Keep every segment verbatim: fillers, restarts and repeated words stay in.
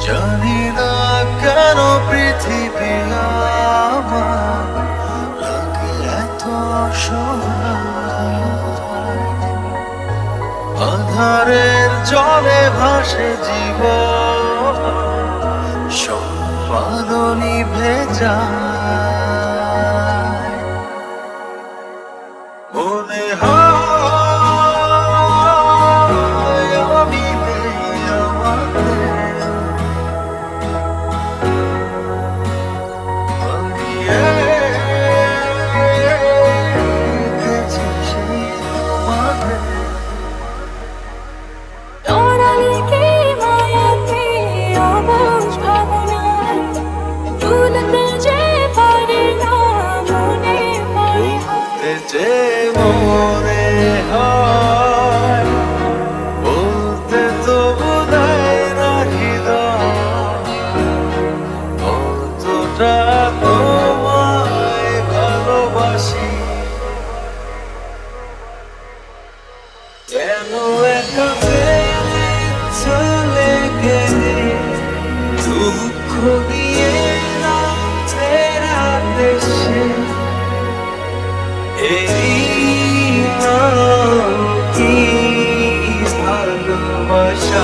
জানি না কেন পৃথিবী আমার লাগে এত অসহায়। আধারের জলে ভাসে জীবন, সব আলো নিভে যায়। মনে হয় আমি নেই আমাদের, হারিয়ে গেছে সেই তোমাদের। যে মনে হয় বলতে তো বোধহয় না হৃদয়, কতটা তোমায় ভালোবাসি। কেন একা চলে গেলে দুঃখ দিয়ে না ফেরা দেশে, এই নাম কি ভালোবাসা?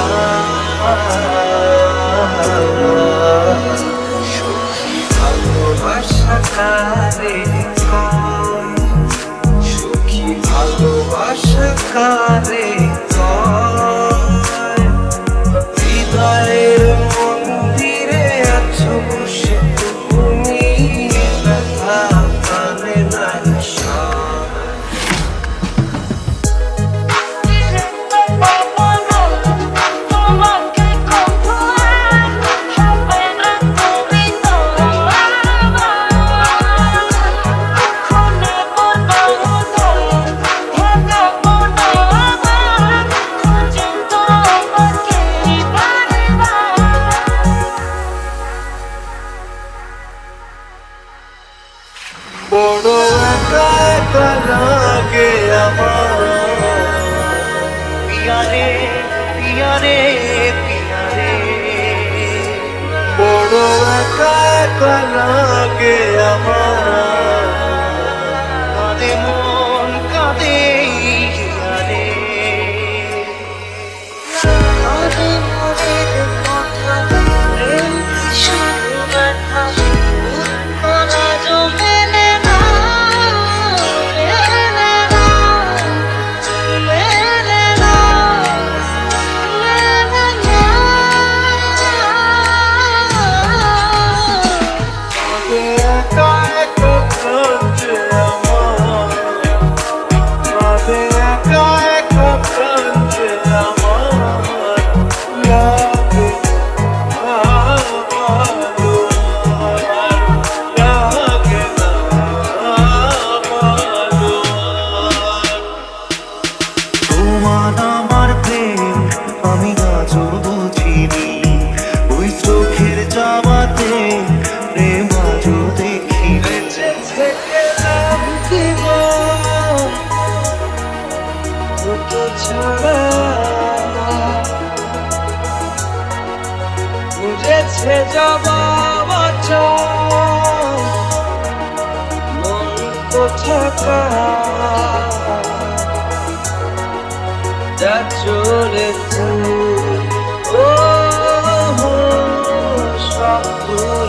সুখী ভালোবাসা কারে কয়, সুখী ভালোবাসা কারে কয়? হৃদয়ের মন্দিরে আছো বসে তুমি, ব্যথা কানে নাই। বড় একা একা লাগে আমার, পিয়ারে পিয়ারে পিয়ারে। বড় একা একা লাগে আমার, কাঁদে মন কাঁদে হিয়ারে। কাঁদে মনের কথা বুঝেছে জবাব মন কোথাকার, যা চলেছে ও সব